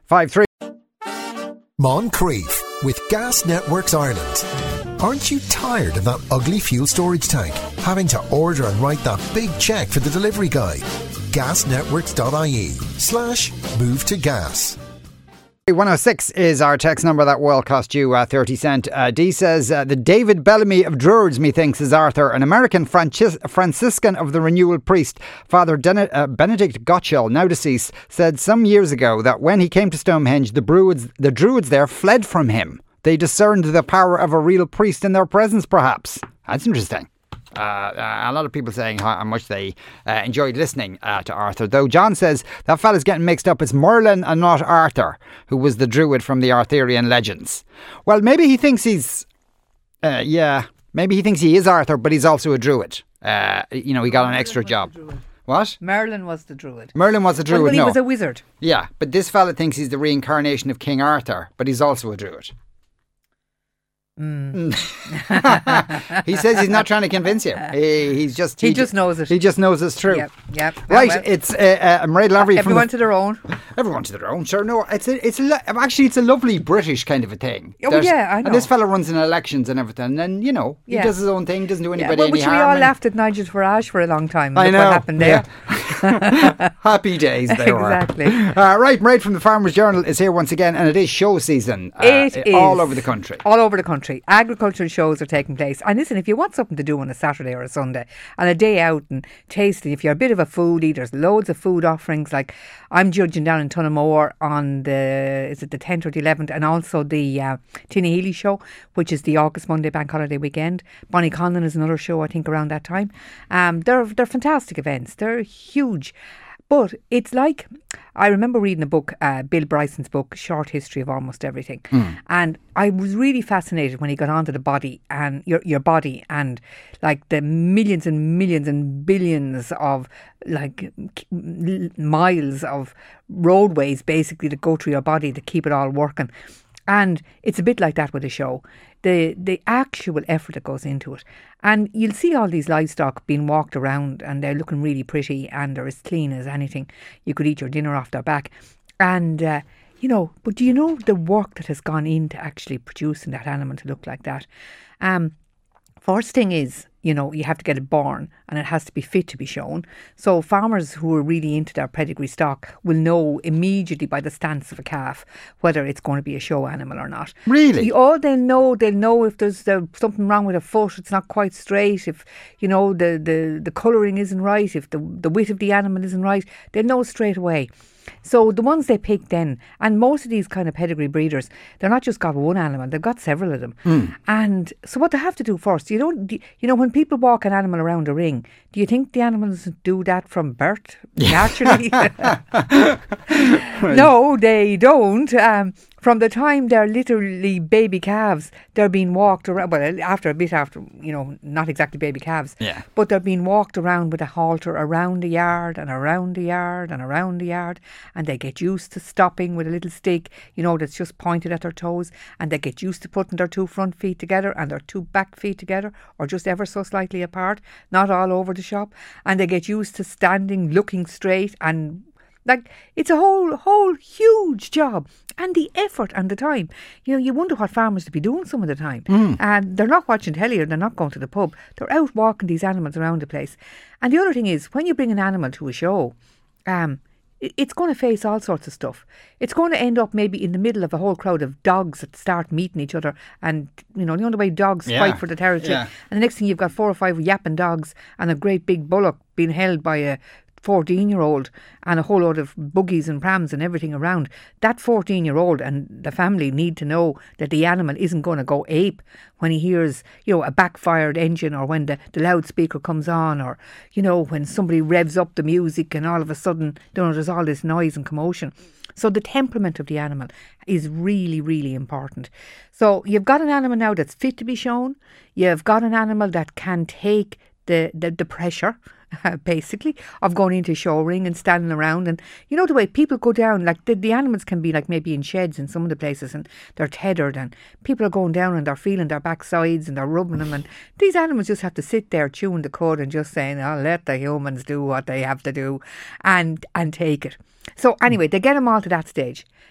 5-3. Moncrief with Gas Networks Ireland. Aren't you tired of that ugly fuel storage tank? Having to order and write that big cheque for the delivery guy? Gasnetworks.ie/move to gas. 106 is our text number. That will cost you 30 cent. D says, the David Bellamy of Druids, methinks, is Arthur, an American Franciscan of the Renewal Priest. Father Benedict Gottschall, now deceased, said some years ago that when he came to Stonehenge, the Druids there fled from him. They discerned the power of a real priest in their presence, perhaps. That's interesting. A lot of people saying how much they enjoyed listening to Arthur. Though John says that fella's getting mixed up. It's Merlin and not Arthur, who was the druid from the Arthurian legends. Well, maybe he thinks he's... maybe he thinks he is Arthur, but he's also a druid. He got an extra job. What? Merlin was the druid. Merlin was a druid, well, he was a wizard. Yeah, but this fella thinks he's the reincarnation of King Arthur, but he's also a druid. He says he's not trying to convince you. He just knows it. He just knows it's true. Yep. Right. Well. It's Mairead Lavery. Everyone to their own. Everyone to their own. Sure. No. It's a lovely British kind of a thing. Oh yeah, I know. And this fella runs in elections and everything, and he does his own thing. Doesn't do anybody any which harm. We all laughed at Nigel Farage for a long time. I know. What happened there? Yeah. Happy days they were. Exactly. Right. Mairead from the Farmers Journal is here once again, and it is show season. It is all over the country. All over the country. Agricultural shows are taking place. And listen, if you want something to do on a Saturday or a Sunday and a day out and tasty, if you're a bit of a foodie, there's loads of food offerings. Like I'm judging down in Tullamore on the 10th or the 11th, and also the Tina Healy show, which is the August Monday bank holiday weekend. Bonnie Conlon is another show, I think, around that time. They're fantastic events. They're huge. But it's like, I remember reading a book, Bill Bryson's book, Short History of Almost Everything. And I was really fascinated when he got onto the body and your body and like the millions and millions and billions of like miles of roadways basically that go through your body to keep it all working. And it's a bit like that with a show. The actual effort that goes into it. And you'll see all these livestock being walked around and they're looking really pretty and they're as clean as anything. You could eat your dinner off their back. And, but do you know the work that has gone into actually producing that animal to look like that? First thing is, you have to get it born and it has to be fit to be shown. So farmers who are really into their pedigree stock will know immediately by the stance of a calf whether it's going to be a show animal or not. Really? They'll know if there's something wrong with a foot, it's not quite straight, if, the colouring isn't right, if the width of the animal isn't right, they'll know straight away. So the ones they pick then, and most of these kind of pedigree breeders, they're not just got one animal, they've got several of them. And so what they have to do first, when people walk an animal around a ring, do you think the animals do that from birth naturally? No, they don't. From the time they're literally baby calves, they're being walked around, well, after, not exactly baby calves, but they're being walked around with a halter around the yard and around the yard and around the yard, and they get used to stopping with a little stick, that's just pointed at their toes, and they get used to putting their two front feet together and their two back feet together, or just ever so slightly apart, not all over the shop, and they get used to standing, looking straight, and it's a whole huge job, and the effort and the time. You wonder what farmers would be doing some of the time. And they're not watching telly or they're not going to the pub. They're out walking these animals around the place. And the other thing is, when you bring an animal to a show, it's going to face all sorts of stuff. It's going to end up maybe in the middle of a whole crowd of dogs that start meeting each other, and the way dogs fight for the territory. And the next thing, you've got 4 or 5 yapping dogs and a great big bullock being held by a 14-year-old and a whole load of buggies and prams and everything around. That 14-year-old and the family need to know that the animal isn't going to go ape when he hears, a backfired engine, or when the loudspeaker comes on, or, when somebody revs up the music and all of a sudden, there's all this noise and commotion. So the temperament of the animal is really, really important. So you've got an animal now that's fit to be shown. You've got an animal that can take the pressure, basically, of going into a show ring and standing around. And the way people go down, like the animals can be like maybe in sheds in some of the places, and they're tethered, and people are going down and they're feeling their backsides and they're rubbing them, and these animals just have to sit there chewing the cud and just saying, let the humans do what they have to do and take it. So anyway, they get them all to that stage.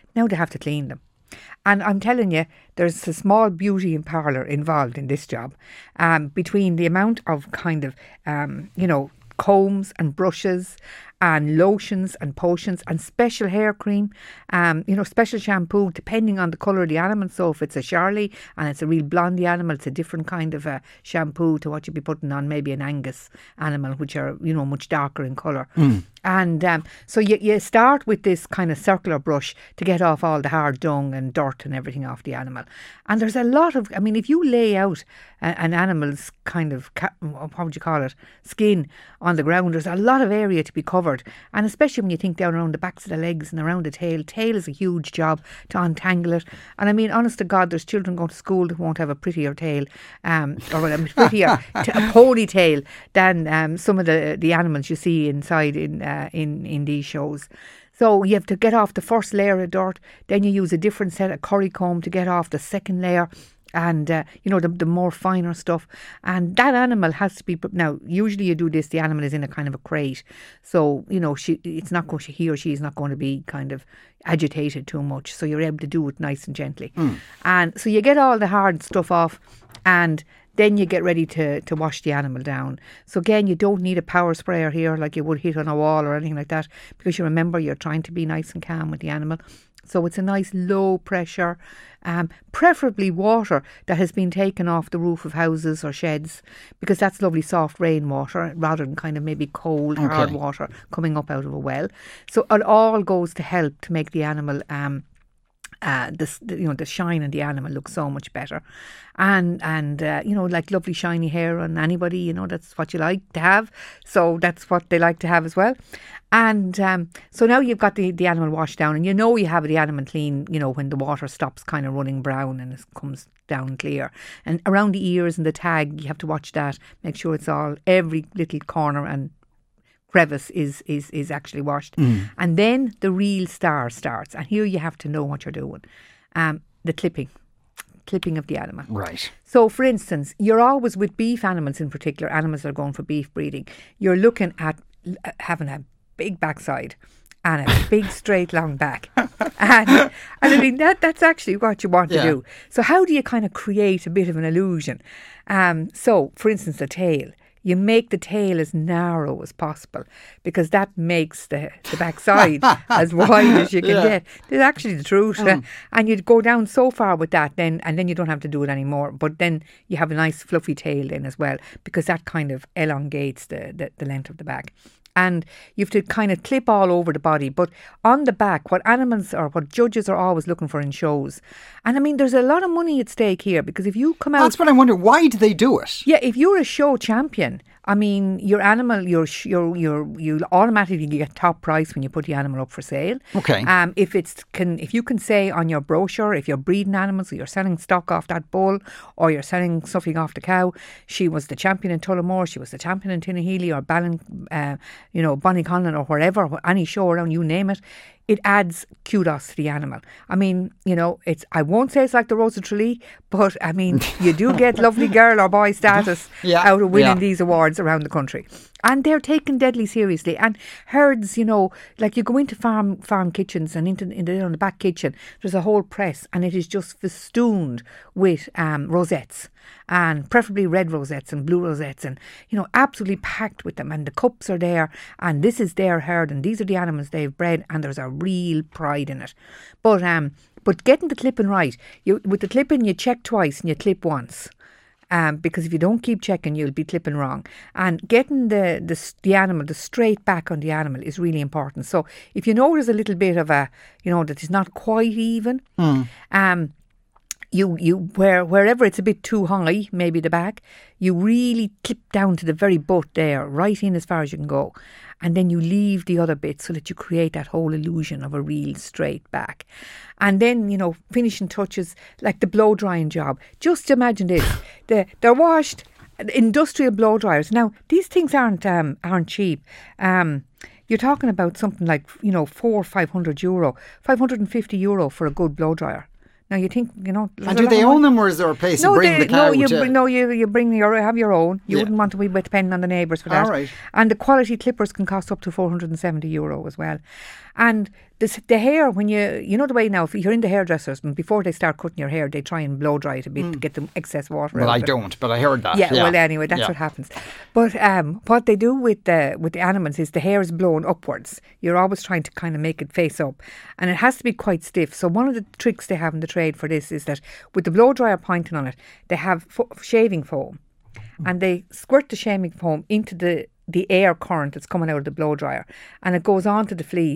Now they have to clean them. And I'm telling you, there's a small beauty and parlour involved in this job, between the amount of kind of, combs and brushes and lotions and potions and special hair cream, special shampoo depending on the colour of the animal. So if it's a Charlie and it's a real blondie animal, it's a different kind of shampoo to what you'd be putting on maybe an Angus animal, which are, much darker in colour. And so you start with this kind of circular brush to get off all the hard dung and dirt and everything off the animal. And there's a lot of, if you lay out an animal's kind of, what would you call it, skin on the ground, there's a lot of area to be covered. And especially when you think down around the backs of the legs and around the tail. Tail is a huge job to untangle it. And honest to God, there's children going to school that won't have a prettier tail, or a prettier a ponytail than some of the animals you see inside in these shows. So you have to get off the first layer of dirt, then you use a different set of curry comb to get off the second layer. And, the more finer stuff. And that animal has to be... Now, usually you do this, the animal is in a kind of a crate. So, it's not going to... He or she is not going to be kind of agitated too much. So you're able to do it nice and gently. And so you get all the hard stuff off and then you get ready to wash the animal down. So again, you don't need a power sprayer here like you would hit on a wall or anything like that, because you remember you're trying to be nice and calm with the animal. So it's a nice low pressure, preferably water that has been taken off the roof of houses or sheds, because that's lovely soft rainwater rather than kind of maybe cold, hard water coming up out of a well. So it all goes to help to make the animal, the shine in the animal look so much better. And like lovely shiny hair on anybody, that's what you like to have. So that's what they like to have as well. And so now you've got the animal washed down, and you have the animal clean, when the water stops kind of running brown and it comes down clear. And around the ears and the tag, you have to watch that, make sure it's all, every little corner and crevice is actually washed. And then the real star starts, and here you have to know what you're doing. The clipping of the animal. Right. So for instance, you're always, with beef animals in particular, animals that are going for beef breeding, you're looking at having a big backside and a big straight long back. And that's actually what you want to do. So how do you kind of create a bit of an illusion? So for instance, the tail. You make the tail as narrow as possible, because that makes the backside as wide as you can get. It's actually the truth. And you'd go down so far with that and then you don't have to do it anymore. But then you have a nice fluffy tail then as well, because that kind of elongates the length of the back. And you have to kind of clip all over the body. But on the back, what judges are always looking for in shows. And there's a lot of money at stake here, because if you come out... That's what I wonder. Why do they do it? Yeah, if you're a show champion, your animal, you'll automatically get top price when you put the animal up for sale. Okay. If you can say on your brochure, if you're breeding animals, or you're selling stock off that bull, or you're selling something off the cow, she was the champion in Tullamore, she was the champion in Tinahely, or Bonnyconlon, or wherever, any show around, you name it. It adds kudos to the animal. I won't say it's like the Rose of Tralee, but you do get lovely girl or boy status out of winning these awards around the country. And they're taken deadly seriously. And herds, like you go into farm kitchens and into the back kitchen, there's a whole press, and it is just festooned with rosettes, and preferably red rosettes and blue rosettes, and absolutely packed with them. And the cups are there, and this is their herd, and these are the animals they've bred, and there's a real pride in it. But getting the clipping right, with the clipping you check twice and you clip once. Because if you don't keep checking, you'll be clipping wrong. And getting the animal, the straight back on the animal is really important. So if you notice a little bit of that is not quite even, wherever it's a bit too high, maybe the back, you really clip down to the very butt there, right in as far as you can go. And then you leave the other bit so that you create that whole illusion of a real straight back. And then, finishing touches like the blow drying job. Just imagine this. They're washed, industrial blow dryers. Now, these things aren't cheap. You're talking about something like, €400 or €500, €550 for a good blow dryer. Now you think, And do they own them, or is there a place to bring the cow? You have your own. You wouldn't want to be depending on the neighbours for that. All right. And the quality clippers can cost up to €470 as well. And the hair, when you know the way now, if you're in the hairdressers, before they start cutting your hair, they try and blow dry it a bit to get the excess water out. Well, I don't, but I heard that. Yeah, well, anyway, that's what happens. But what they do with the animals is the hair is blown upwards. You're always trying to kind of make it face up, and it has to be quite stiff. So one of the tricks they have in the trade for this is that with the blow dryer pointing on it, they have shaving foam, and they squirt the shaving foam into the air current that's coming out of the blow dryer, and it goes onto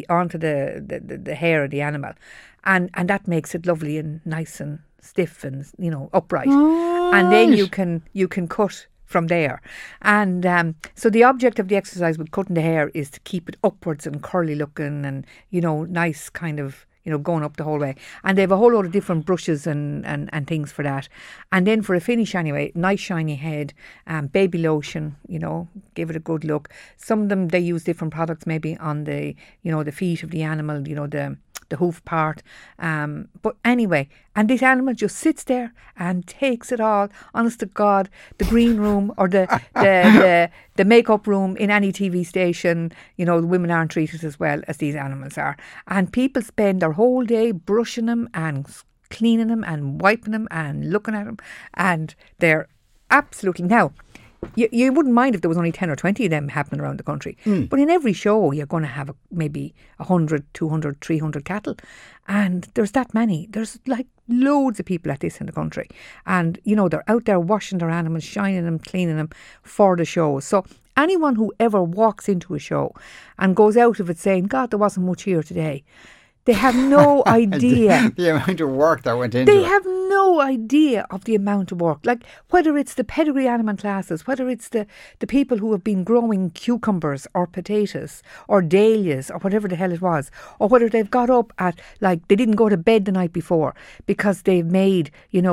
the hair of the animal, and that makes it lovely and nice and stiff and upright. And then you can cut from there. And so the object of the exercise with cutting the hair is to keep it upwards and curly looking and nice kind of going up the whole way. And they have a whole lot of different brushes and things for that. And then for a finish anyway, nice shiny head, baby lotion, give it a good look. Some of them, they use different products maybe on the, the feet of the animal, the hoof part. But anyway, and this animal just sits there and takes it all. Honest to God, the green room or the makeup room in any TV station, the women aren't treated as well as these animals are. And people spend their whole day brushing them and cleaning them and wiping them and looking at them. And they're absolutely... Now, you wouldn't mind if there was only 10 or 20 of them happening around the country. But in every show, you're going to have maybe 100, 200, 300 cattle. And there's that many. There's like loads of people at this in the country. And, they're out there washing their animals, shining them, cleaning them for the shows. So anyone who ever walks into a show and goes out of it saying, God, there wasn't much here today, they have no idea. the amount of work that went into it. They have no idea of the amount of work. Like whether it's the pedigree animal classes, whether it's the people who have been growing cucumbers or potatoes or dahlias or whatever the hell it was, or whether they've got up at, like, they didn't go to bed the night before because they've made,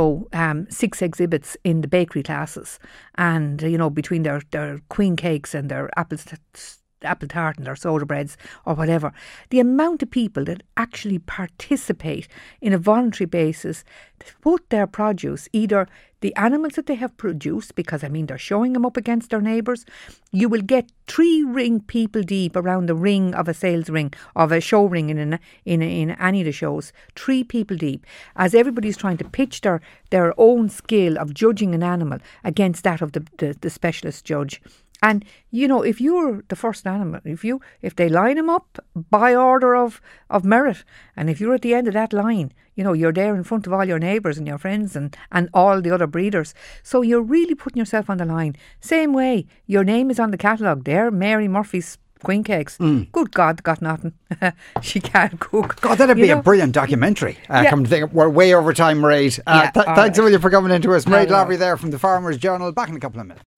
6 exhibits in the bakery classes and, between their queen cakes and their apple tart and their soda breads or whatever. The amount of people that actually participate in a voluntary basis to put their produce, either the animals that they have produced, because they're showing them up against their neighbours. You will get 3 ring people deep around the ring of a sales ring, of a show ring in any of the shows. 3 people deep, as everybody's trying to pitch their own skill of judging an animal against that of the specialist judge. And, if you're the first animal, if they line them up by order of merit, and if you're at the end of that line, you're there in front of all your neighbours and your friends and all the other breeders. So you're really putting yourself on the line. Same way, your name is on the catalogue there, Mary Murphy's queen cakes. Good God, got nothing. She can't cook. God, that'd be a brilliant documentary. Come to think, we're way over time, Mairead. Thanks a million for coming into us. Mairead Lavery there from the Farmers Journal. Back in a couple of minutes.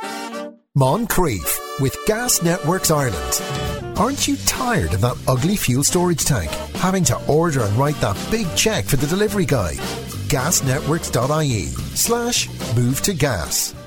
Moncrief with Gas Networks Ireland. Aren't you tired of that ugly fuel storage tank? Having to order and write that big cheque for the delivery guy? Gasnetworks.ie/move to gas.